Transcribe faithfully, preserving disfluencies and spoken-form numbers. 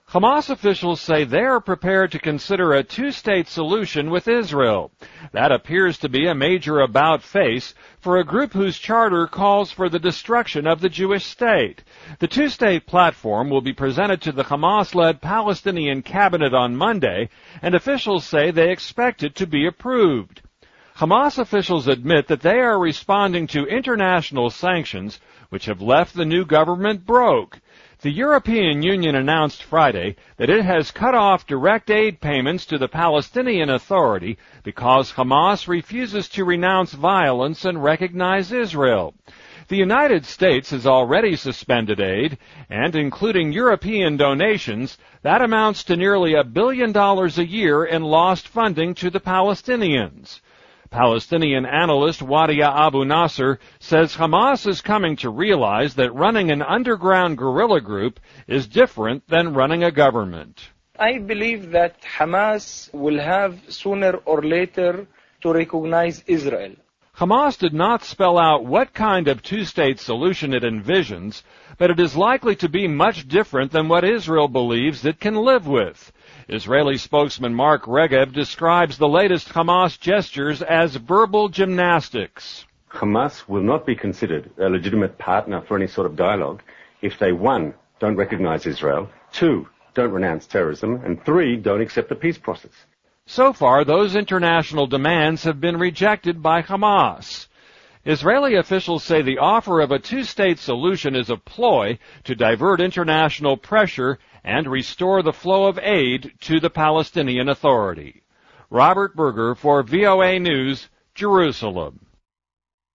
Hamas officials say they are prepared to consider a two-state solution with Israel. That appears to be a major about-face for a group whose charter calls for the destruction of the Jewish state. The two-state platform will be presented to the Hamas-led Palestinian cabinet on Monday, and officials say they expect it to be approved. Hamas officials admit that they are responding to international sanctions, which have left the new government broke. The European Union announced Friday that it has cut off direct aid payments to the Palestinian Authority because Hamas refuses to renounce violence and recognize Israel. The United States has already suspended aid, and including European donations, that amounts to nearly a billion dollars a year in lost funding to the Palestinians. Palestinian analyst Wadia Abu Nasser says Hamas is coming to realize that running an underground guerrilla group is different than running a government. I believe that Hamas will have sooner or later to recognize Israel. Hamas did not spell out what kind of two-state solution it envisions, but it is likely to be much different than what Israel believes it can live with. Israeli spokesman Mark Regev describes the latest Hamas gestures as verbal gymnastics. Hamas will not be considered a legitimate partner for any sort of dialogue if they, one, don't recognize Israel, two, don't renounce terrorism, and three, don't accept the peace process. So far, those international demands have been rejected by Hamas. Israeli officials say the offer of a two-state solution is a ploy to divert international pressure and restore the flow of aid to the Palestinian Authority. Robert Berger for V O A News, Jerusalem.